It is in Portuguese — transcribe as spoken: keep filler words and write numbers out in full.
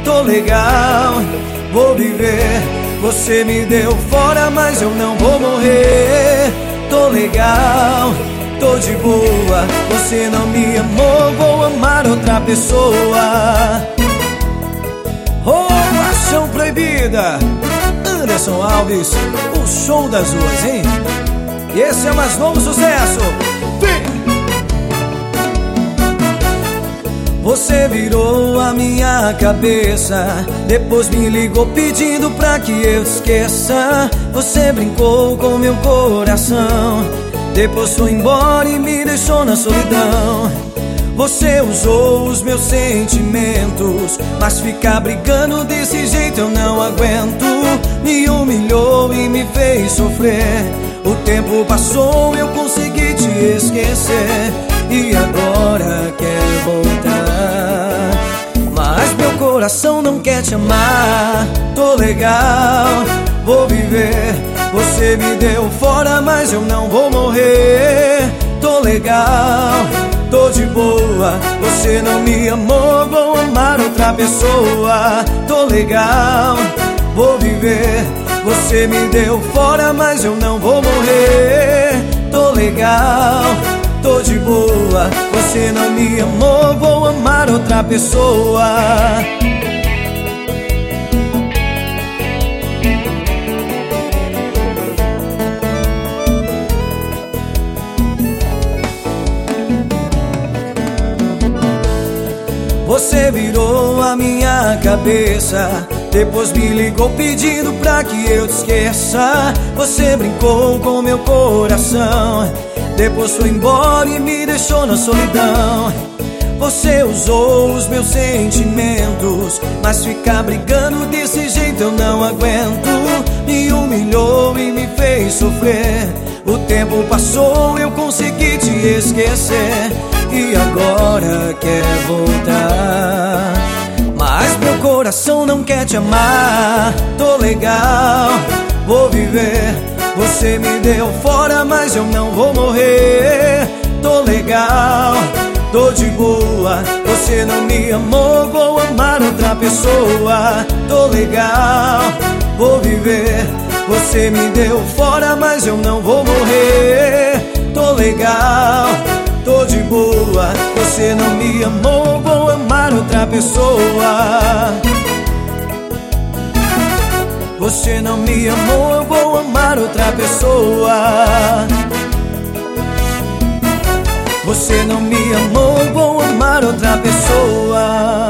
tô legal, vou viver. Você me deu fora, mas eu não vou morrer. Tô legal, tô de boa. Você não me amou, vou amar outra pessoa. Oh, Paixão Proibida, Anderson Alves, o show das ruas, hein? E esse é mais novo sucesso. Você virou a minha cabeça, depois me ligou pedindo pra que eu esqueça. Você brincou com meu coração, depois foi embora e me deixou na solidão. Você usou os meus sentimentos, mas ficar brigando desse jeito eu não aguento. Me humilhou e me fez sofrer. O tempo passou, eu consegui te esquecer, e agora quer voltar, mas meu coração não quer te amar. Tô legal, vou viver. Você me deu fora, mas eu não vou morrer. Tô legal, tô de boa. Você não me amou, vou amar outra pessoa. Tô legal, vou viver. Você me deu fora, mas eu não vou morrer. Tô legal, tô de boa. Você não me amou, vou amar outra pessoa. Você virou a minha cabeça, depois me ligou pedindo pra que eu te esqueça. Você brincou com meu coração, depois foi embora e me deixou na solidão. Você usou os meus sentimentos, mas ficar brigando desse jeito eu não aguento. Me humilhou e me fez sofrer. O tempo passou, eu consegui te esquecer, e agora quer voltar, mas meu coração não quer te amar. Tô legal, vou viver. Você me deu fora, mas eu não vou morrer. Tô legal, tô de boa. Você não me amou, vou amar outra pessoa. Tô legal, vou viver. Você me deu fora, mas eu não vou morrer. Tô legal, tô de boa. Você não me amou, vou amar outra pessoa. Você não me amou, eu vou amar outra pessoa. Você não me amou, eu vou amar outra pessoa.